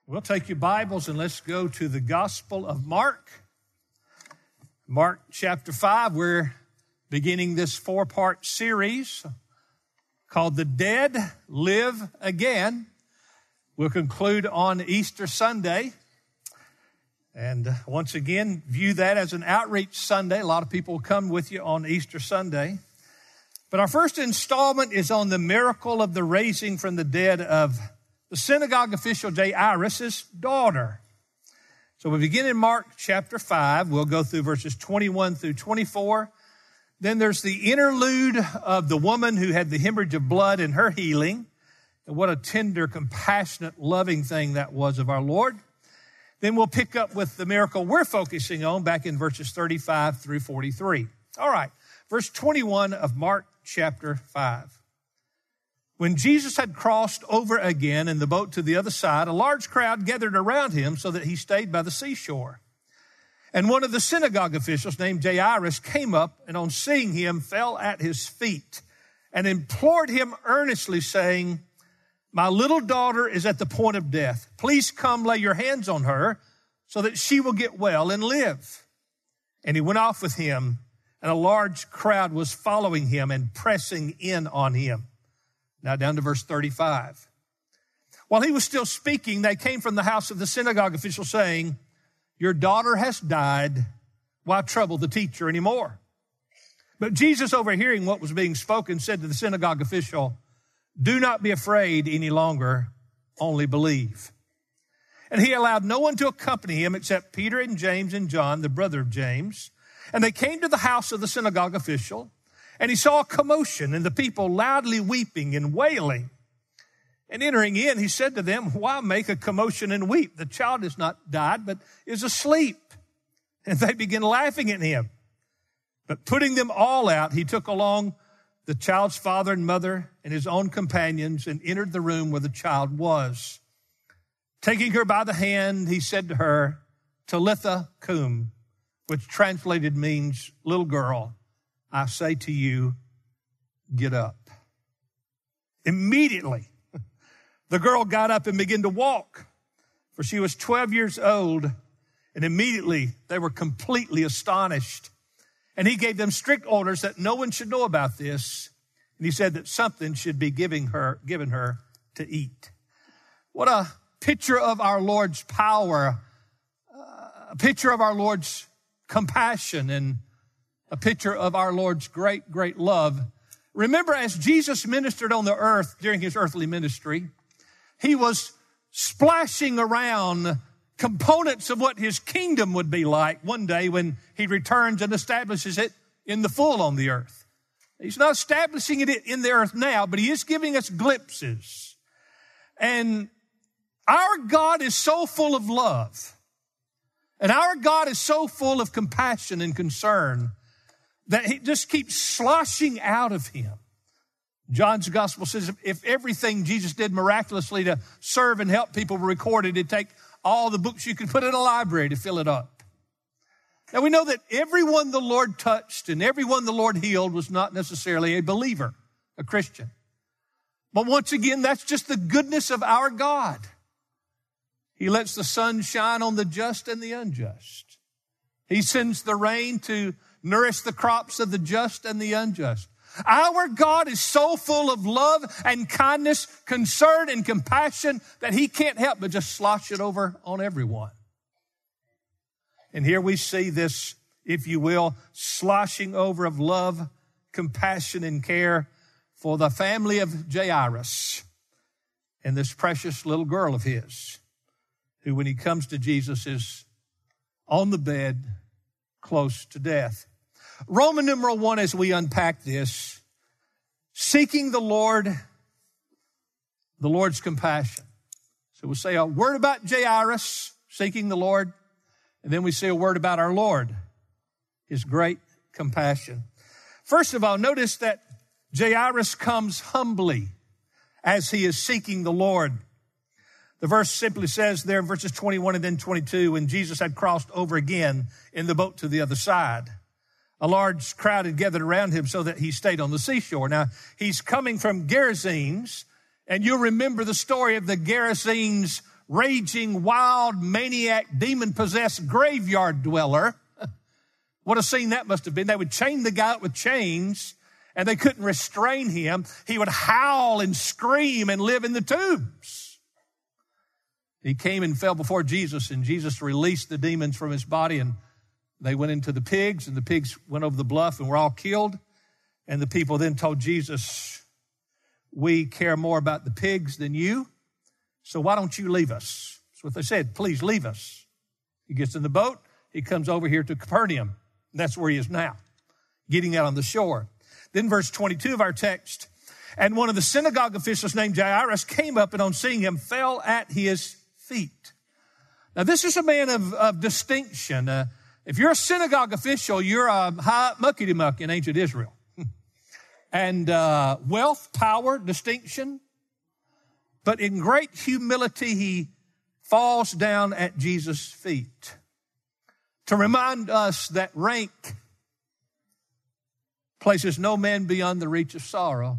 We'll take your Bibles and let's go to the Gospel of Mark. Mark chapter 5, we're beginning this four-part series called The Dead Live Again. We'll conclude on Easter Sunday. And once again, view that as an outreach Sunday. A lot of people will come with you on Easter Sunday. But our first installment is on the miracle of the raising from the dead of the synagogue official Jairus' daughter. So we begin in Mark chapter 5. We'll go through verses 21 through 24. Then there's the interlude of the woman who had the hemorrhage of blood and her healing. And what a tender, compassionate, loving thing that was of our Lord. Then we'll pick up with the miracle we're focusing on back in verses 35 through 43. All right, verse 21 of Mark chapter 5. When Jesus had crossed over again in the boat to the other side, a large crowd gathered around him so that he stayed by the seashore. And one of the synagogue officials named Jairus came up and on seeing him fell at his feet and implored him earnestly saying, "My little daughter is at the point of death. Please come lay your hands on her so that she will get well and live." And he went off with him, and a large crowd was following him and pressing in on him. Now down to verse 35. While he was still speaking, they came from the house of the synagogue official saying, "Your daughter has died. Why trouble the teacher anymore?" But Jesus, overhearing what was being spoken, said to the synagogue official, "Do not be afraid any longer, only believe." And he allowed no one to accompany him except Peter and James and John, the brother of James. And they came to the house of the synagogue official. And he saw a commotion and the people loudly weeping and wailing. And entering in, he said to them, "Why make a commotion and weep? The child has not died, but is asleep." And they began laughing at him. But putting them all out, he took along the child's father and mother and his own companions and entered the room where the child was. Taking her by the hand, he said to her, "Talitha cum," which translated means, "Little girl, I say to you, get up." Immediately, the girl got up and began to walk, for she was 12 years old, and immediately they were completely astonished. And he gave them strict orders that no one should know about this, and he said that something should be given her to eat. What a picture of our Lord's power, a picture of our Lord's compassion, and a picture of our Lord's great, great love. Remember, as Jesus ministered on the earth during his earthly ministry, he was splashing around components of what his kingdom would be like one day when he returns and establishes it in the full on the earth. He's not establishing it in the earth now, but he is giving us glimpses. And our God is so full of love, and our God is so full of compassion and concern that he just keeps sloshing out of him. John's gospel says if everything Jesus did miraculously to serve and help people were recorded, it'd take all the books you could put in a library to fill it up. Now we know that everyone the Lord touched and everyone the Lord healed was not necessarily a believer, a Christian. But once again, that's just the goodness of our God. He lets the sun shine on the just and the unjust. He sends the rain to nourish the crops of the just and the unjust. Our God is so full of love and kindness, concern and compassion that he can't help but just slosh it over on everyone. And here we see this, if you will, sloshing over of love, compassion, and care for the family of Jairus and this precious little girl of his, who when he comes to Jesus is on the bed, close to death. Roman numeral 1, as we unpack this, seeking the Lord, the Lord's compassion. So we'll say a word about Jairus, seeking the Lord, and then we say a word about our Lord, his great compassion. First of all, notice that Jairus comes humbly as he is seeking the Lord. The verse simply says there in verses 21 and then 22, when Jesus had crossed over again in the boat to the other side, a large crowd had gathered around him so that he stayed on the seashore. Now, he's coming from Gerasenes, and you'll remember the story of the Gerasenes raging, wild, maniac, demon-possessed graveyard dweller. What a scene that must have been. They would chain the guy up with chains, and they couldn't restrain him. He would howl and scream and live in the tombs. He came and fell before Jesus, and Jesus released the demons from his body, and they went into the pigs, and the pigs went over the bluff and were all killed. And the people then told Jesus, we care more about the pigs than you, so why don't you leave us? That's what they said, please leave us. He gets in the boat, he comes over here to Capernaum. And that's where he is now, getting out on the shore. Then verse 22 of our text, and one of the synagogue officials named Jairus came up and on seeing him fell at his feet. Now this is a man of distinction. If you're a synagogue official, you're a high muckety-muck in ancient Israel. And wealth, power, distinction. But in great humility, he falls down at Jesus' feet to remind us that rank places no man beyond the reach of sorrow.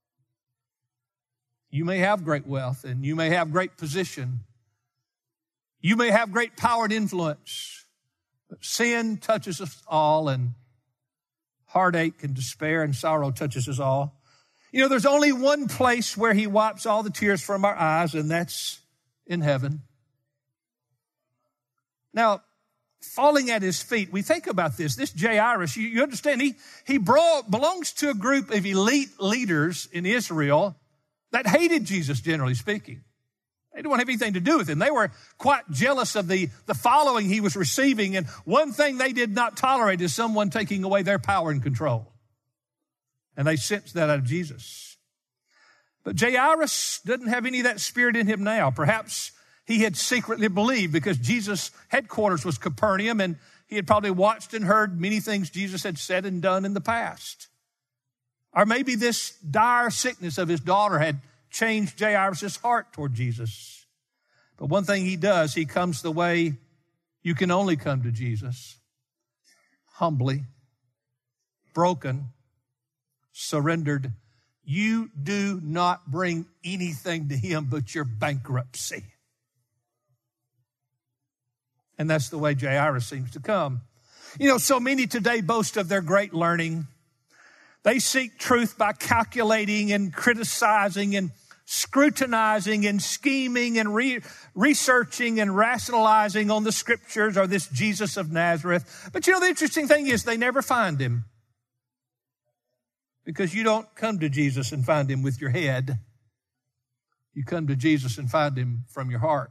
You may have great wealth and you may have great position. You may have great power and influence, but sin touches us all, and heartache and despair and sorrow touches us all. You know, there's only one place where he wipes all the tears from our eyes, and that's in heaven. Now, falling at his feet, we think about this. This Jairus, you understand, he belongs to a group of elite leaders in Israel that hated Jesus, generally speaking. They didn't want to have anything to do with him. They were quite jealous of the following he was receiving. And one thing they did not tolerate is someone taking away their power and control. And they sensed that out of Jesus. But Jairus doesn't have any of that spirit in him now. Perhaps he had secretly believed, because Jesus' headquarters was Capernaum, and he had probably watched and heard many things Jesus had said and done in the past. Or maybe this dire sickness of his daughter had changed Jairus' heart toward Jesus. But one thing he does, he comes the way you can only come to Jesus. Humbly, broken, surrendered. You do not bring anything to him but your bankruptcy. And that's the way Jairus seems to come. You know, so many today boast of their great learning. They seek truth by calculating and criticizing and scrutinizing and scheming and researching and rationalizing on the scriptures or this Jesus of Nazareth. But you know, the interesting thing is they never find him. Because you don't come to Jesus and find him with your head. You come to Jesus and find him from your heart.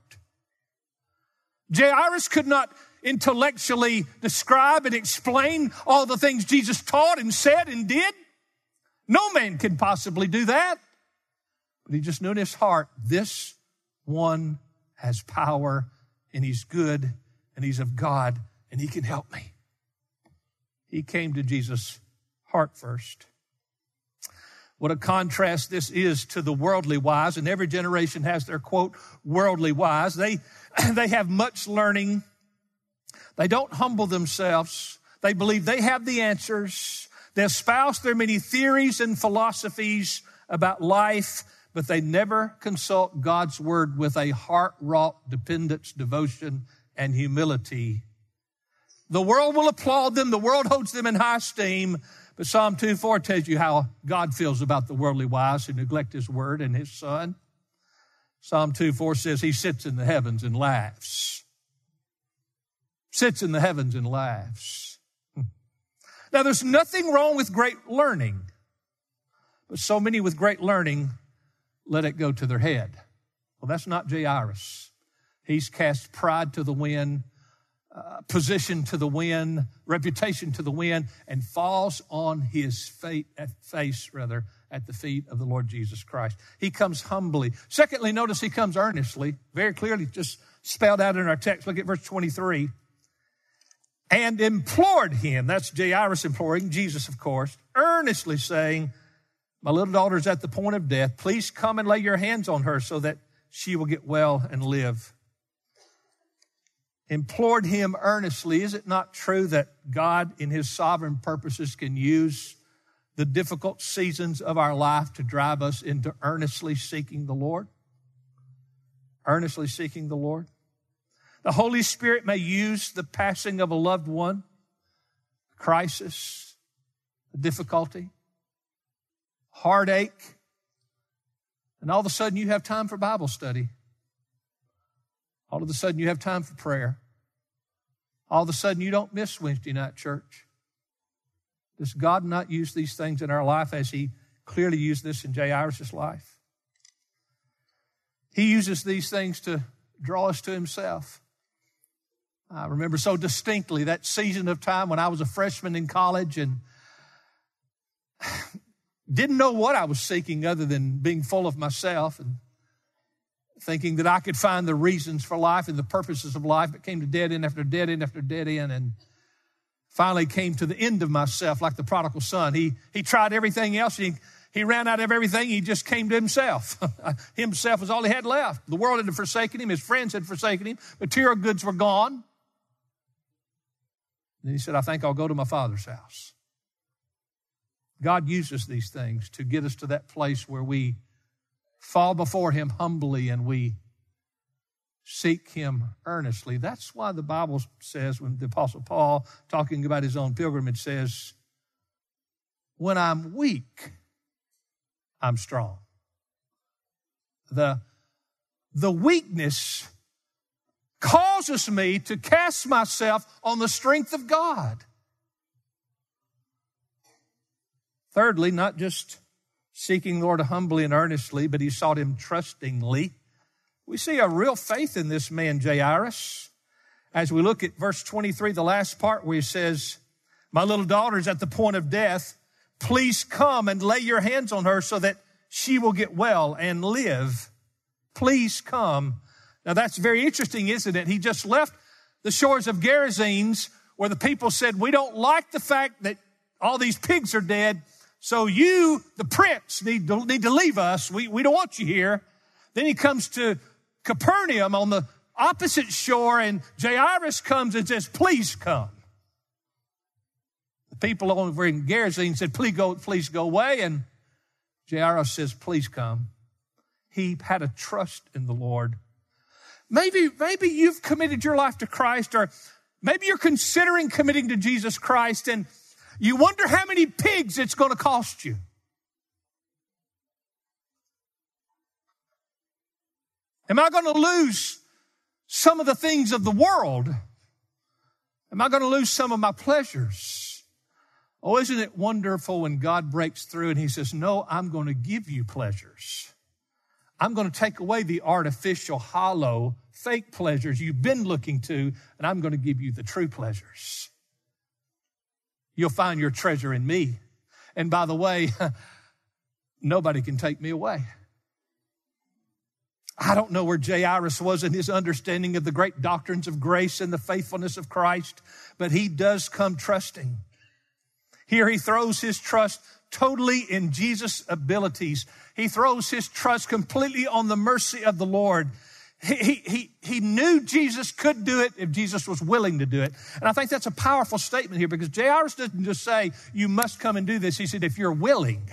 Jairus could not intellectually describe and explain all the things Jesus taught and said and did. No man can possibly do that. But he just knew in his heart, this one has power, and he's good, and he's of God, and he can help me. He came to Jesus' heart first. What a contrast this is to the worldly wise, and every generation has their, quote, worldly wise. They have much learning. They don't humble themselves. They believe they have the answers. They espouse their many theories and philosophies about life, but they never consult God's word with a heart-wrought dependence, devotion, and humility. The world will applaud them. The world holds them in high esteem. But Psalm 2:4 tells you how God feels about the worldly wise who neglect his word and his son. Psalm 2:4 says he sits in the heavens and laughs. Sits in the heavens and laughs. Now, there's nothing wrong with great learning. But so many with great learning let it go to their head. Well, that's not Jairus. He's cast pride to the wind, position to the wind, reputation to the wind, and falls on his face at the feet of the Lord Jesus Christ. He comes humbly. Secondly, notice he comes earnestly, very clearly just spelled out in our text. Look at verse 23. And implored him, that's Jairus imploring, Jesus of course, earnestly saying, my little daughter's at the point of death. Please come and lay your hands on her so that she will get well and live. Implored him earnestly. Is it not true that God in his sovereign purposes can use the difficult seasons of our life to drive us into earnestly seeking the Lord? earnestly seeking the Lord. The Holy Spirit may use the passing of a loved one, crisis, difficulty, heartache, and all of a sudden you have time for Bible study. All of a sudden you have time for prayer. All of a sudden you don't miss Wednesday night church. Does God not use these things in our life as He clearly used this in Jairus' life? He uses these things to draw us to Himself. I remember so distinctly that season of time when I was a freshman in college and didn't know what I was seeking other than being full of myself and thinking that I could find the reasons for life and the purposes of life, but came to dead end after dead end after dead end, and finally came to the end of myself like the prodigal son. He tried everything else. He ran out of everything. He just came to himself. Himself was all he had left. The world had forsaken him. His friends had forsaken him. Material goods were gone. Then he said, I think I'll go to my Father's house. God uses these things to get us to that place where we fall before Him humbly and we seek Him earnestly. That's why the Bible says, when the Apostle Paul, talking about his own pilgrimage, says, when I'm weak, I'm strong. The weakness causes me to cast myself on the strength of God. Thirdly, not just seeking the Lord humbly and earnestly, but he sought Him trustingly. We see a real faith in this man, Jairus. As we look at verse 23, the last part where he says, my little daughter is at the point of death. Please come and lay your hands on her so that she will get well and live. Please come. Now that's very interesting, isn't it? He just left the shores of Gerasenes where the people said, we don't like the fact that all these pigs are dead. So you, the prince, need to leave us. We don't want you here. Then he comes to Capernaum on the opposite shore, and Jairus comes and says, please come. The people over in Gerasene said, please go away. And Jairus says, please come. He had a trust in the Lord. Maybe you've committed your life to Christ, or maybe you're considering committing to Jesus Christ, and you wonder how many pigs it's going to cost you. Am I going to lose some of the things of the world? Am I going to lose some of my pleasures? Oh, isn't it wonderful when God breaks through and He says, no, I'm going to give you pleasures. I'm going to take away the artificial, hollow, fake pleasures you've been looking to, and I'm going to give you the true pleasures. You'll find your treasure in me. And by the way, nobody can take me away. I don't know where Jairus was in his understanding of the great doctrines of grace and the faithfulness of Christ, but he does come trusting. Here he throws his trust totally in Jesus' abilities. He throws his trust completely on the mercy of the Lord. He knew Jesus could do it if Jesus was willing to do it. And I think that's a powerful statement here, because Jairus doesn't just say, you must come and do this. He said, if you're willing,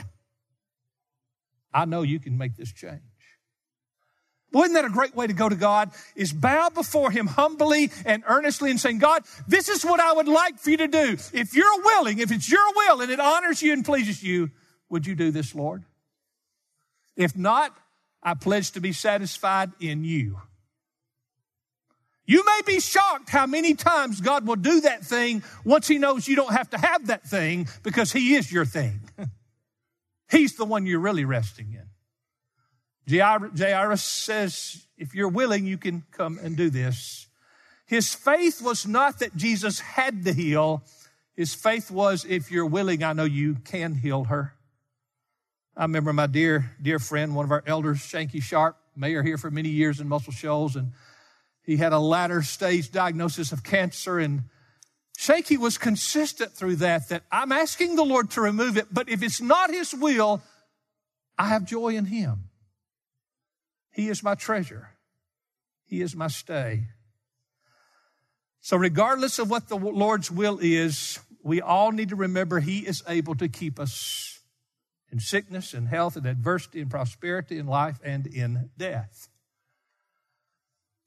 I know you can make this change. Well, isn't that a great way to go to God? Is bow before Him humbly and earnestly and saying, God, this is what I would like for you to do. If you're willing, if it's your will and it honors you and pleases you, would you do this, Lord? If not, I pledge to be satisfied in you. You may be shocked how many times God will do that thing once He knows you don't have to have that thing, because He is your thing. He's the one you're really resting in. Jairus says, if you're willing, you can come and do this. His faith was not that Jesus had to heal. His faith was, if you're willing, I know you can heal her. I remember my dear friend, one of our elders, Shanky Sharp, mayor here for many years in Muscle Shoals, and he had a latter stage diagnosis of cancer, and Shanky was consistent through that I'm asking the Lord to remove it, but if it's not His will, I have joy in Him. He is my treasure. He is my stay. So regardless of what the Lord's will is, we all need to remember He is able to keep us in sickness and health and adversity and prosperity in life and in death.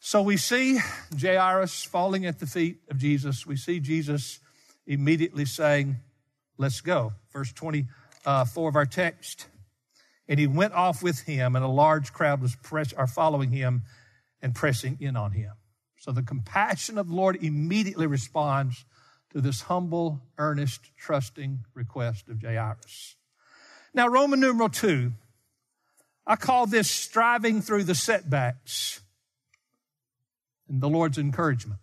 So we see Jairus falling at the feet of Jesus. We see Jesus immediately saying, let's go. Verse 24 of our text. And he went off with him, and a large crowd was following him and pressing in on him. So the compassion of the Lord immediately responds to this humble, earnest, trusting request of Jairus. Now, Roman numeral 2, I call this striving through the setbacks and the Lord's encouragement.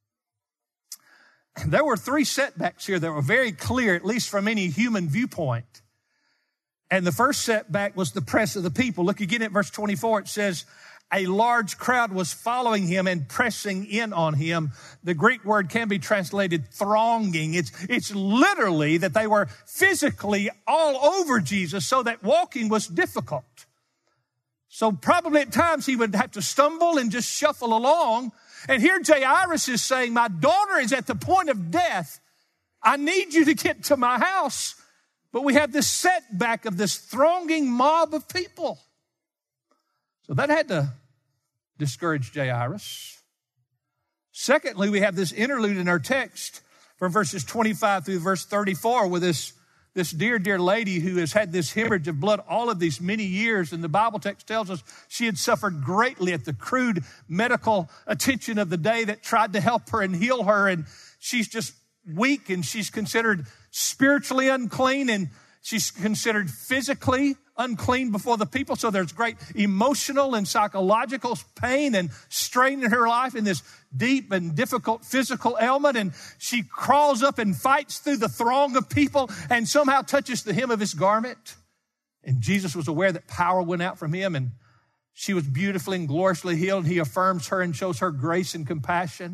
There were 3 setbacks here that were very clear, at least from any human viewpoint. And the first setback was the press of the people. Look again at verse 24. It says, a large crowd was following him and pressing in on him. The Greek word can be translated thronging. It's literally that they were physically all over Jesus so that walking was difficult. So probably at times he would have to stumble and just shuffle along. And here Jairus is saying, my daughter is at the point of death. I need you to get to my house. But we have this setback of this thronging mob of people. So that had to discourage Jairus. Secondly, we have this interlude in our text from verses 25 through verse 34 with this dear, dear lady who has had this hemorrhage of blood all of these many years. And the Bible text tells us she had suffered greatly at the crude medical attention of the day that tried to help her and heal her. And she's just weak, and she's considered spiritually unclean, and she's considered physically unclean before the people. So there's great emotional and psychological pain and strain in her life in this deep and difficult physical ailment. And she crawls up and fights through the throng of people and somehow touches the hem of his garment. And Jesus was aware that power went out from him, and she was beautifully and gloriously healed. He affirms her and shows her grace and compassion.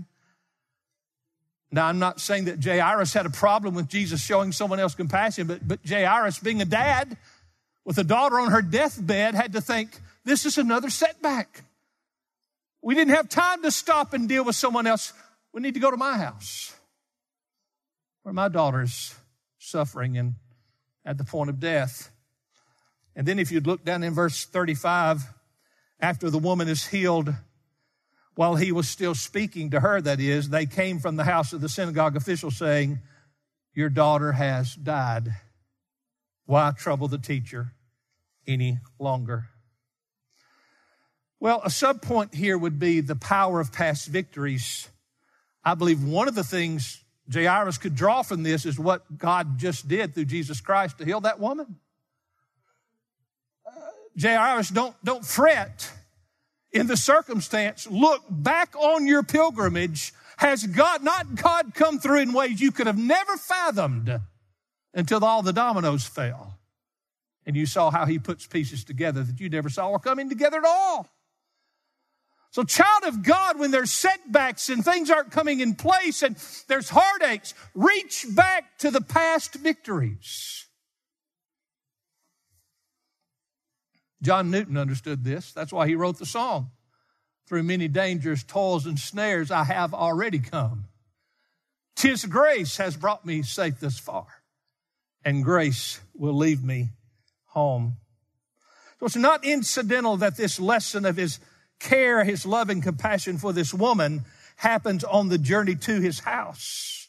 Now, I'm not saying that Jairus had a problem with Jesus showing someone else compassion, but Jairus, being a dad with a daughter on her deathbed, had to think, this is another setback. We didn't have time to stop and deal with someone else. We need to go to my house where my daughter's suffering and at the point of death. And then if you'd look down in verse 35, after the woman is healed, while he was still speaking to her, that is, they came from the house of the synagogue official saying, your daughter has died. Why trouble the teacher any longer? Well, a subpoint here would be the power of past victories. I believe one of the things Jairus could draw from this is what God just did through Jesus Christ to heal that woman. Jairus, don't fret in the circumstance. Look back on your pilgrimage. Has God come through in ways you could have never fathomed until all the dominoes fell and you saw how he puts pieces together that you never saw were coming together at all. So child of God, when there's setbacks and things aren't coming in place and there's heartaches, reach back to the past victories. John Newton understood this. That's why he wrote the song. Through many dangers, toils, and snares, I have already come. 'Tis grace has brought me safe thus far, and grace will leave me home. So it's not incidental that this lesson of his care, his love and compassion for this woman happens on the journey to his house.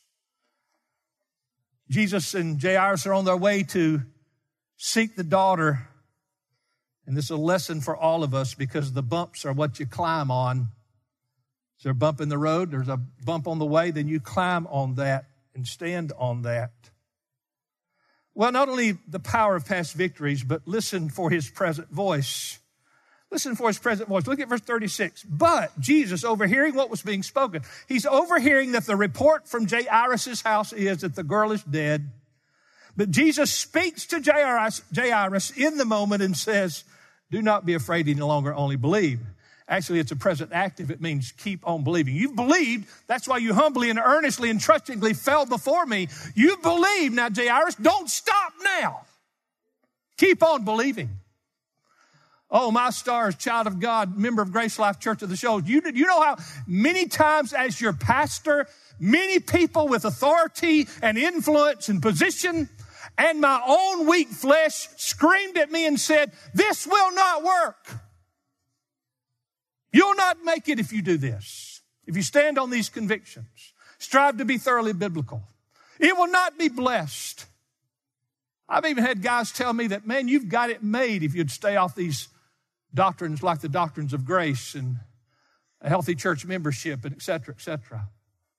Jesus and Jairus are on their way to seek the daughter. And this is a lesson for all of us because the bumps are what you climb on. Is there a bump in the road? There's a bump on the way, then you climb on that and stand on that. Well, not only the power of past victories, but listen for his present voice. Listen for his present voice. Look at verse 36. But Jesus, overhearing what was being spoken, he's overhearing that the report from Jairus' house is that the girl is dead. But Jesus speaks to Jairus in the moment and says, do not be afraid any longer, only believe. Actually, it's a present active. It means keep on believing. You've believed. That's why you humbly and earnestly and trustingly fell before me. You believe. Now, Jairus, don't stop now. Keep on believing. Oh, my stars, child of God, member of Grace Life Church of the Shoals. You know how many times as your pastor, many people with authority and influence and position and my own weak flesh screamed at me and said, this will not work. You'll not make it if you do this. If you stand on these convictions, strive to be thoroughly biblical, it will not be blessed. I've even had guys tell me that, man, you've got it made if you'd stay off these doctrines like the doctrines of grace and a healthy church membership and et cetera, et cetera.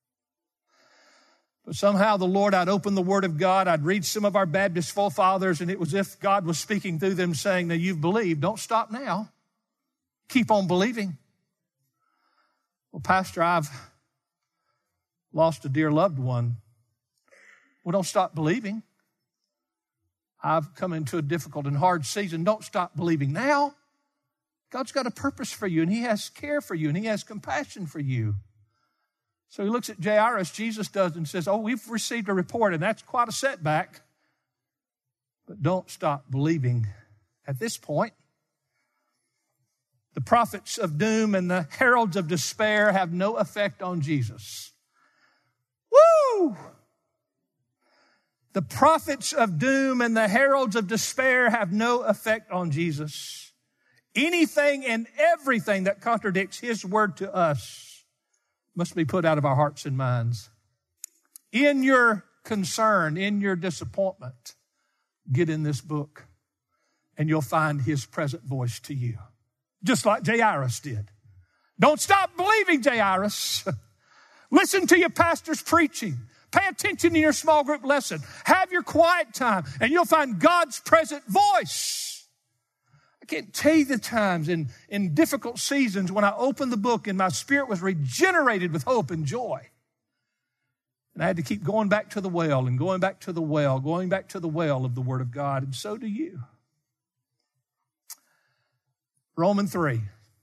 But somehow the Lord, I'd open the Word of God, I'd read some of our Baptist forefathers, and it was as if God was speaking through them saying, now you've believed, don't stop now. Keep on believing. Well, Pastor, I've lost a dear loved one. Well, don't stop believing. I've come into a difficult and hard season. Don't stop believing now. God's got a purpose for you, and He has care for you, and He has compassion for you. So he looks at Jairus, Jesus does, and says, oh, we've received a report, and that's quite a setback. But don't stop believing at this point. The prophets of doom and the heralds of despair have no effect on Jesus. Woo! The prophets of doom and the heralds of despair have no effect on Jesus. Anything and everything that contradicts His word to us must be put out of our hearts and minds. In your concern, in your disappointment, get in this book and you'll find His present voice to you. Just like Jairus did. Don't stop believing, Jairus. Listen to your pastor's preaching. Pay attention in your small group lesson. Have your quiet time and you'll find God's present voice. I can't tell you the times in difficult seasons when I opened the book and my spirit was regenerated with hope and joy. And I had to keep going back to the well and going back to the well, going back to the well of the Word of God. And so do you. Romans 3.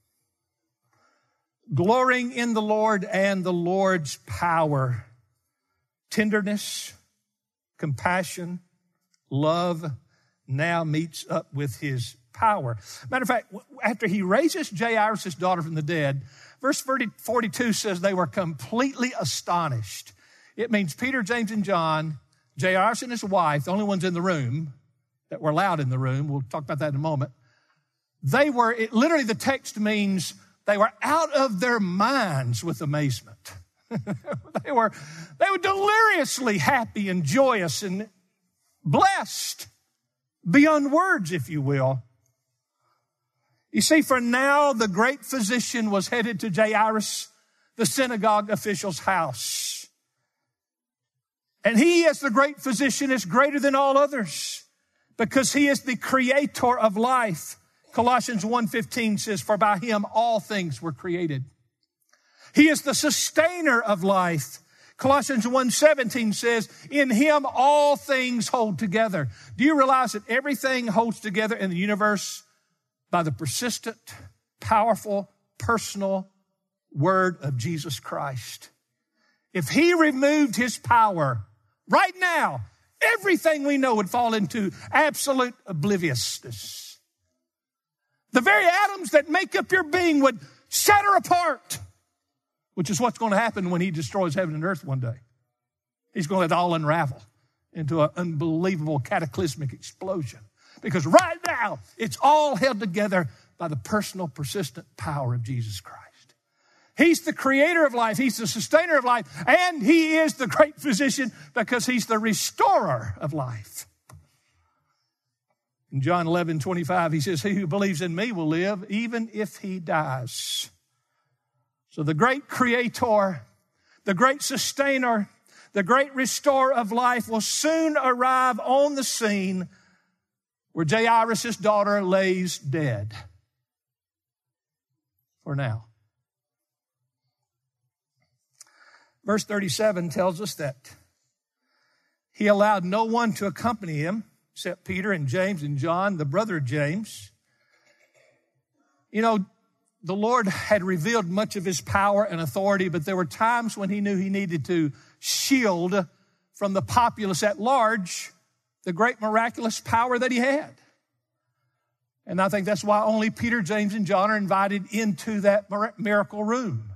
Glorying in the Lord and the Lord's power, tenderness, compassion, love now meets up with His power. Matter of fact, after He raises Jairus' daughter from the dead, verse 42 says they were completely astonished. It means Peter, James, and John, Jairus and his wife, the only ones in the room that were allowed in the room, we'll talk about that in a moment, literally the text means they were out of their minds with amazement. They were deliriously happy and joyous and blessed beyond words, if you will. You see, for now, the great physician was headed to Jairus, the synagogue official's house. And he, as the great physician, is greater than all others because he is the creator of life. Colossians 1:15 says, for by Him all things were created. He is the sustainer of life. Colossians 1:17 says, in Him all things hold together. Do you realize that everything holds together in the universe by the persistent, powerful, personal word of Jesus Christ? If He removed His power right now, everything we know would fall into absolute obliviousness. The very atoms that make up your being would shatter apart, which is what's going to happen when He destroys heaven and earth one day. He's going to let it all unravel into an unbelievable cataclysmic explosion. Because right now, it's all held together by the personal, persistent power of Jesus Christ. He's the creator of life. He's the sustainer of life. And He is the great physician because He's the restorer of life. In John 11:25, He says, he who believes in me will live even if he dies. So the great creator, the great sustainer, the great restorer of life will soon arrive on the scene where Jairus' daughter lays dead. For now. Verse 37 tells us that He allowed no one to accompany Him except Peter and James and John, the brother of James. You know, the Lord had revealed much of His power and authority, but there were times when He knew He needed to shield from the populace at large the great miraculous power that He had. And I think that's why only Peter, James, and John are invited into that miracle room.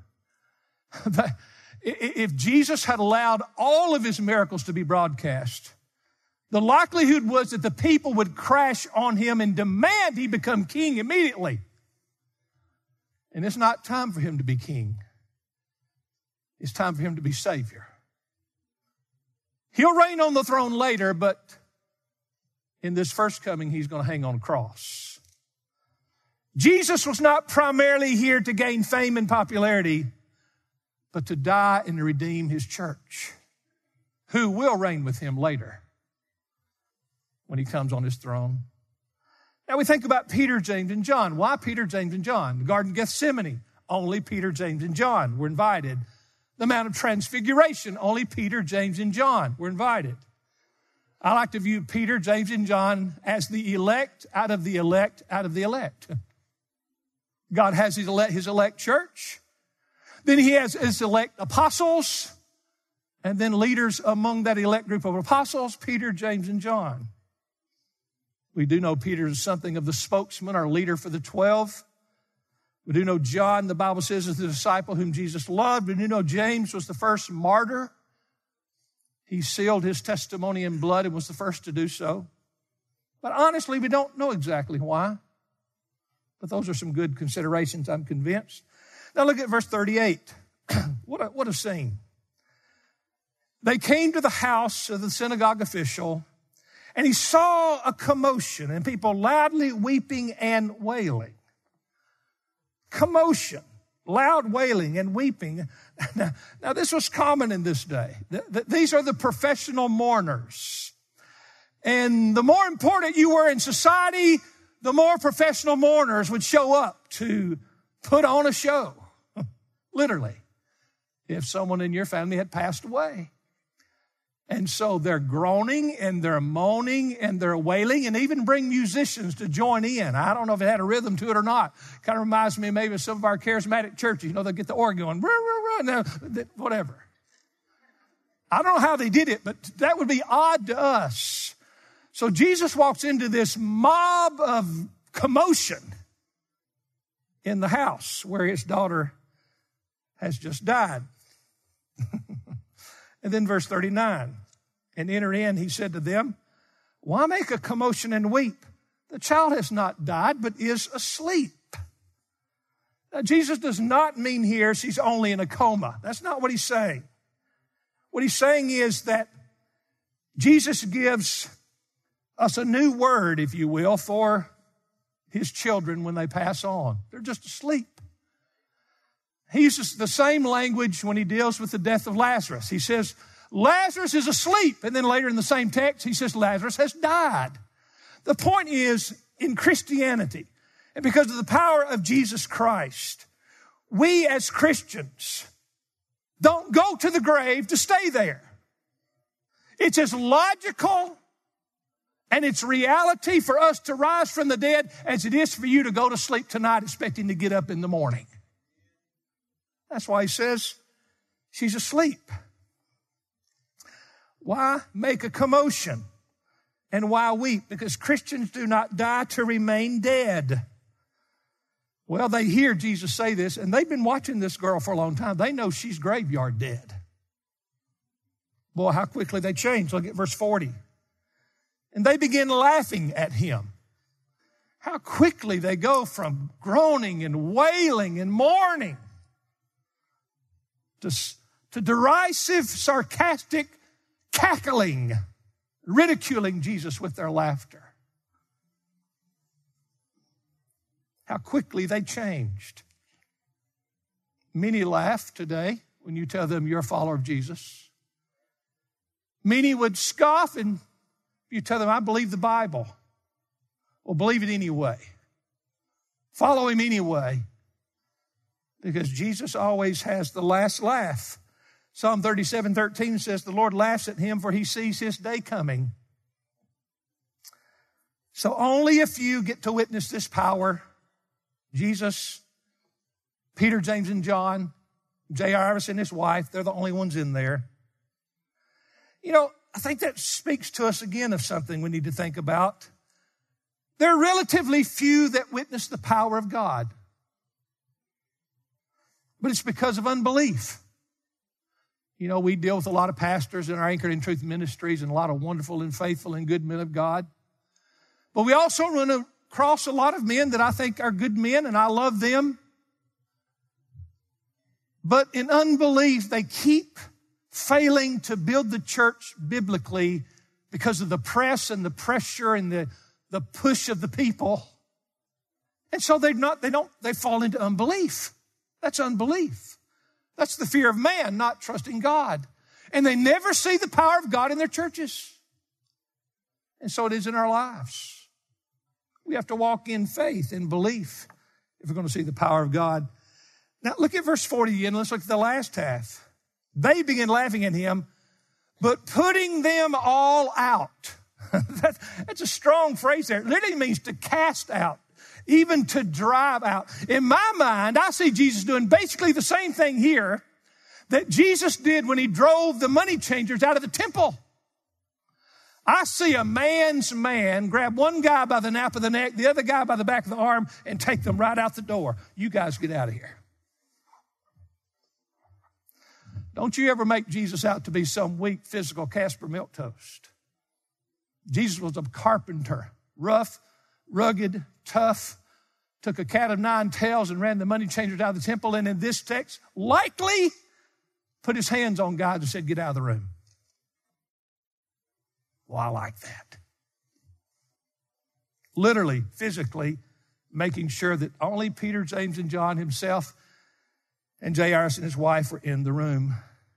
If Jesus had allowed all of His miracles to be broadcast, the likelihood was that the people would crash on Him and demand He become king immediately. And it's not time for him to be king. It's time for him to be Savior. He'll reign on the throne later, but in this first coming, he's going to hang on a cross. Jesus was not primarily here to gain fame and popularity, but to die and to redeem his church, who will reign with him later when he comes on his throne. Now we think about Peter, James, and John. Why Peter, James, and John? The Garden of Gethsemane, only Peter, James, and John were invited. The Mount of Transfiguration, only Peter, James, and John were invited. I like to view Peter, James, and John as the elect out of the elect out of the elect. God has his elect church. Then he has his elect apostles. And then leaders among that elect group of apostles, Peter, James, and John. We do know Peter is something of the spokesman or leader for the 12. We do know John, the Bible says, is the disciple whom Jesus loved. We do know James was the first martyr. He sealed his testimony in blood and was the first to do so. But honestly, we don't know exactly why. But those are some good considerations, I'm convinced. Now look at verse 38. What a scene. They came to the house of the synagogue official, and he saw a commotion and people loudly weeping and wailing. Commotion, loud wailing and weeping. Now this was common in this day. These are the professional mourners. And the more important you were in society, the more professional mourners would show up to put on a show. Literally, if someone in your family had passed away. And so they're groaning and they're moaning and they're wailing and even bring musicians to join in. I don't know if it had a rhythm to it or not. Kind of reminds me maybe of some of our charismatic churches. You know, they get the organ going, rah, rah, rah, whatever. I don't know how they did it, but that would be odd to us. So Jesus walks into this mob of commotion in the house where his daughter has just died. And then verse 39, and enter in, he said to them, why make a commotion and weep? The child has not died, but is asleep. Now, Jesus does not mean here she's only in a coma. That's not what he's saying. What he's saying is that Jesus gives us a new word, if you will, for his children when they pass on. They're just asleep. He uses the same language when he deals with the death of Lazarus. He says, Lazarus is asleep. And then later in the same text, he says, Lazarus has died. The point is, in Christianity, and because of the power of Jesus Christ, we as Christians don't go to the grave to stay there. It's as logical and it's reality for us to rise from the dead as it is for you to go to sleep tonight expecting to get up in the morning. That's why he says she's asleep. Why make a commotion and why weep? Because Christians do not die to remain dead. Well, they hear Jesus say this, and they've been watching this girl for a long time. They know she's graveyard dead. Boy, how quickly they change. Look at verse 40. And they begin laughing at him. How quickly they go from groaning and wailing and mourning to derisive, sarcastic cackling, ridiculing Jesus with their laughter. How quickly they changed. Many laugh today when you tell them you're a follower of Jesus. Many would scoff and you tell them, I believe the Bible. Well, believe it anyway. Follow him anyway. Because Jesus always has the last laugh. Psalm 37:13 says, the Lord laughs at him for he sees his day coming. So only a few get to witness this power. Jesus, Peter, James, and John, Jairus and his wife, they're the only ones in there. You know, I think that speaks to us again of something we need to think about. There are relatively few that witness the power of God. But it's because of unbelief. You know, we deal with a lot of pastors in our Anchored in Truth ministries and a lot of wonderful and faithful and good men of God. But we also run across a lot of men that I think are good men and I love them. But in unbelief, they keep failing to build the church biblically because of the press and the pressure and the push of the people. And so they fall into unbelief. That's unbelief. That's the fear of man, not trusting God. And they never see the power of God in their churches. And so it is in our lives. We have to walk in faith, in belief, if we're going to see the power of God. Now look at verse 40 again. Let's look at the last half. They began laughing at him, but putting them all out. That's a strong phrase there. It literally means to cast out, even to drive out. In my mind, I see Jesus doing basically the same thing here that Jesus did when he drove the money changers out of the temple. I see a man's man grab one guy by the nape of the neck, the other guy by the back of the arm, and take them right out the door. You guys get out of here. Don't you ever make Jesus out to be some weak, physical Casper milquetoast. Jesus was a carpenter, rough, rugged, tough, took a cat of nine tails and ran the money changers out of the temple, and in this text, likely put his hands on God and said, get out of the room. Well, I like that. Literally, physically, making sure that only Peter, James, and John himself and Jairus and his wife were in the room.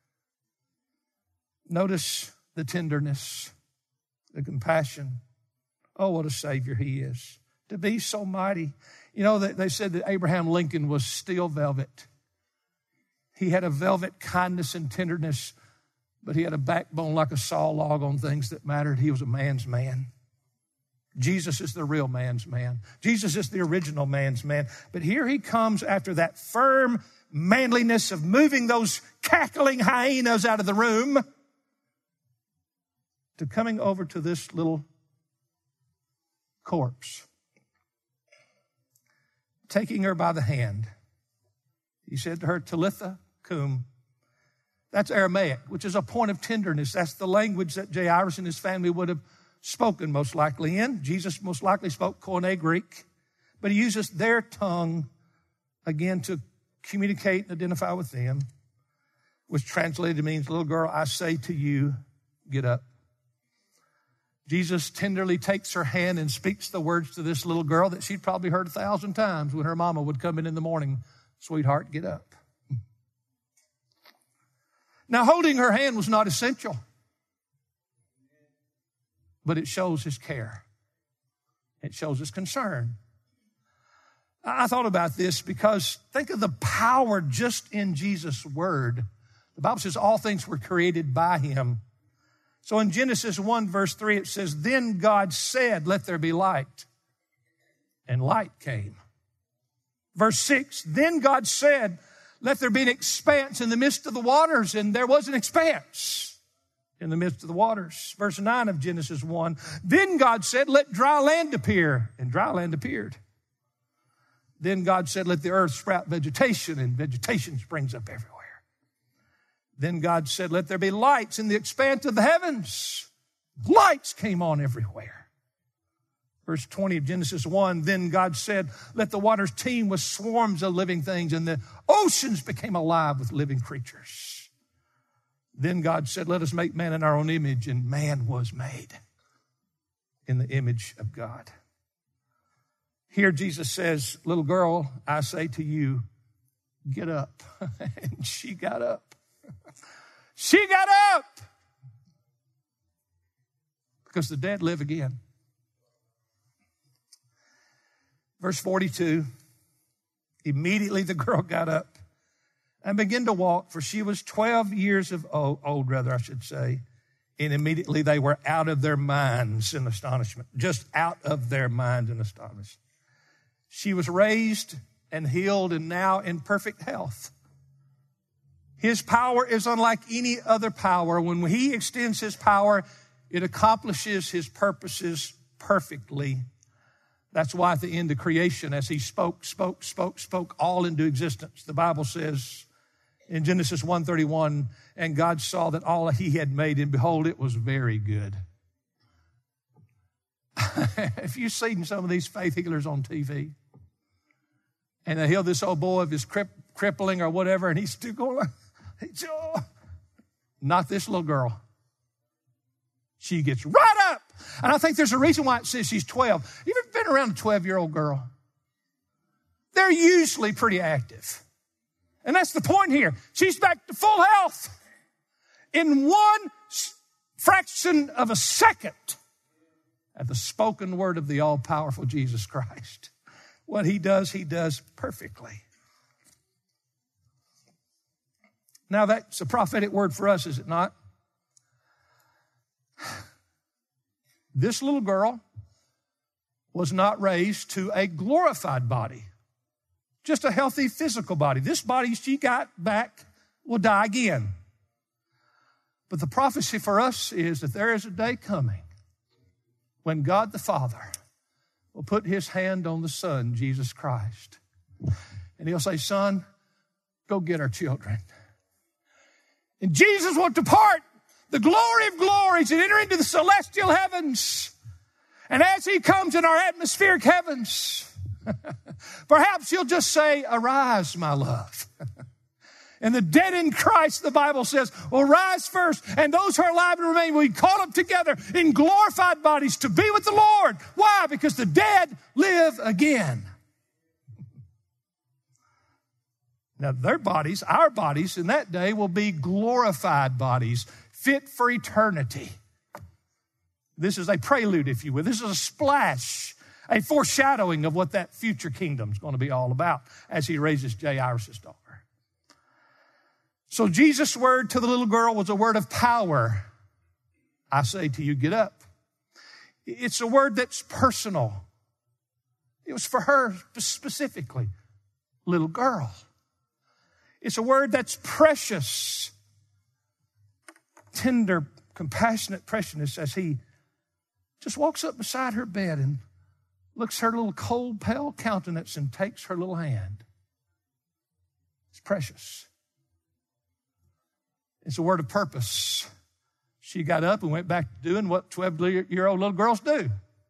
Notice the tenderness, the compassion. Oh, what a Savior he is. To be so mighty. You know, they said that Abraham Lincoln was steel velvet. He had a velvet kindness and tenderness, but he had a backbone like a saw log on things that mattered. He was a man's man. Jesus is the real man's man. Jesus is the original man's man. But here he comes after that firm manliness of moving those cackling hyenas out of the room to coming over to this little corpse, taking her by the hand. He said to her, Talitha cum. That's Aramaic, which is a point of tenderness. That's the language that Jairus and his family would have spoken most likely in. Jesus most likely spoke Koine Greek, but he uses their tongue again to communicate and identify with them, which translated means, little girl, I say to you, get up. Jesus tenderly takes her hand and speaks the words to this little girl that she'd probably heard 1,000 times when her mama would come in the morning. Sweetheart, get up. Now, holding her hand was not essential, but it shows his care. It shows his concern. I thought about this because think of the power just in Jesus' word. The Bible says all things were created by him. So in Genesis 1 verse 3, it says, then God said, let there be light. And light came. Verse 6, then God said, let there be an expanse in the midst of the waters. And there was an expanse in the midst of the waters. Verse 9 of Genesis 1, then God said, let dry land appear. And dry land appeared. Then God said, let the earth sprout vegetation, and vegetation springs up everywhere. Then God said, let there be lights in the expanse of the heavens. Lights came on everywhere. Verse 20 of Genesis 1, then God said, let the waters teem with swarms of living things, and the oceans became alive with living creatures. Then God said, let us make man in our own image, and man was made in the image of God. Here Jesus says, little girl, I say to you, get up. And she got up. She got up. Because the dead live again. Verse 42, immediately the girl got up and began to walk, for she was 12 years of old, I should say. And immediately they were out of their minds in astonishment. Just out of their minds in astonishment. She was raised and healed and now in perfect health. His power is unlike any other power. When he extends his power, it accomplishes his purposes perfectly. That's why at the end of creation, as he spoke all into existence, the Bible says in Genesis 1:31, and God saw that all he had made, and behold, it was very good. If you've seen some of these faith healers on TV, And they heal this old boy of his crippling or whatever, and he's still going, not this little girl. She gets right up. And I think there's a reason why it says she's 12. You ever been around a 12-year-old girl? They're usually pretty active. And that's the point here. She's back to full health in one fraction of a second at the spoken word of the all-powerful Jesus Christ. What he does perfectly. Now that's a prophetic word for us, is it not? This little girl was not raised to a glorified body, just a healthy physical body. This body she got back will die again. But the prophecy for us is that there is a day coming when God the Father will put his hand on the Son, Jesus Christ. And he'll say, son, go get our children. And Jesus will depart the glory of glories and enter into the celestial heavens. And as he comes in our atmospheric heavens, perhaps he'll just say, arise, my love. And the dead in Christ, the Bible says, will rise first. And those who are alive and remain will be caught up together in glorified bodies to be with the Lord. Why? Because the dead live again. Now their bodies, our bodies in that day will be glorified bodies, fit for eternity. This is a prelude, if you will. This is a splash, a foreshadowing of what that future kingdom is going to be all about as he raises Jairus' daughter. So Jesus' word to the little girl was a word of power. I say to you, get up. It's a word that's personal. It was for her specifically, little girl. It's a word that's precious, tender, compassionate preciousness as he just walks up beside her bed and looks her little cold, pale countenance and takes her little hand. It's precious. It's a word of purpose. She got up and went back to doing what 12-year-old little girls do.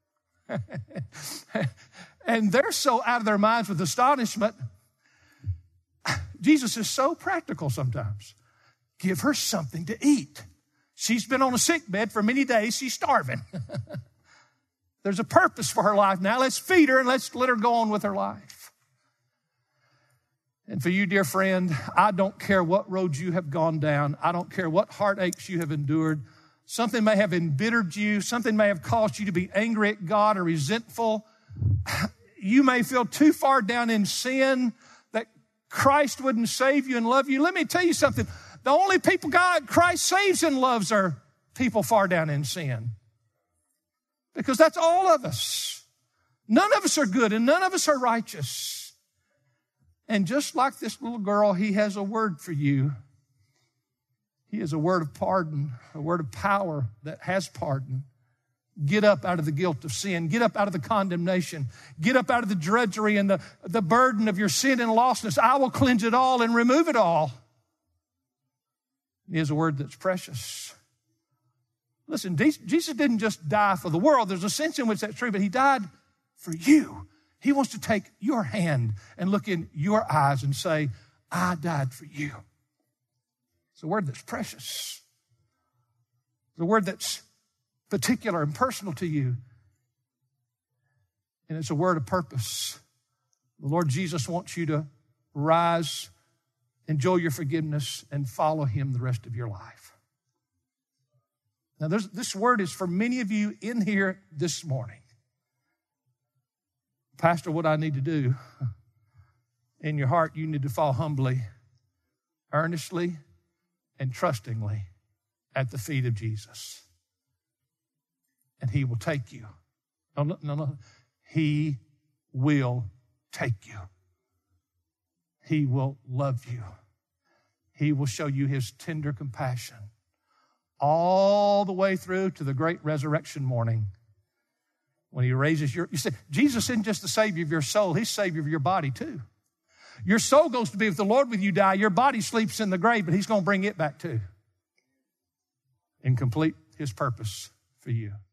And they're so out of their minds with astonishment. Jesus is so practical sometimes. Give her something to eat. She's been on a sick bed for many days. She's starving. There's a purpose for her life now. Let's feed her and let's let her go on with her life. And for you, dear friend, I don't care what roads you have gone down. I don't care what heartaches you have endured. Something may have embittered you. Something may have caused you to be angry at God or resentful. You may feel too far down in sin that Christ wouldn't save you and love you. Let me tell you something. The only people Christ saves and loves are people far down in sin. Because that's all of us. None of us are good and none of us are righteous. And just like this little girl, he has a word for you. He has a word of pardon, a word of power that has pardon. Get up out of the guilt of sin. Get up out of the condemnation. Get up out of the drudgery and the burden of your sin and lostness. I will cleanse it all and remove it all. He has a word that's precious. Listen, Jesus didn't just die for the world. There's a sense in which that's true, but he died for you. He wants to take your hand and look in your eyes and say, I died for you. It's a word that's precious. It's a word that's particular and personal to you. And it's a word of purpose. The Lord Jesus wants you to rise, enjoy your forgiveness, and follow him the rest of your life. Now, this word is for many of you in here this morning. Pastor, what I need to do, in your heart, you need to fall humbly, earnestly, and trustingly at the feet of Jesus. And he will take you. No. He will take you. He will love you. He will show you his tender compassion all the way through to the great resurrection morning when he raises you said, Jesus isn't just the Savior of your soul, he's Savior of your body too. Your soul goes to be with the Lord when you die. Your body sleeps in the grave, but he's going to bring it back too and complete his purpose for you.